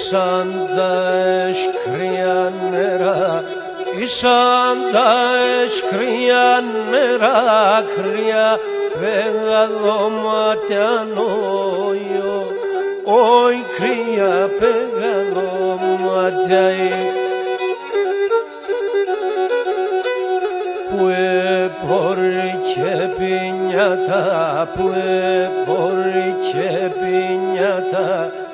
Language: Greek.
Ισάντα εσκρία νερά κρύα πέγαδο ματιανόιο όι κρύα πέγαδο ματιαί που επόρει και πινιάτα που επόρει και πινιάτα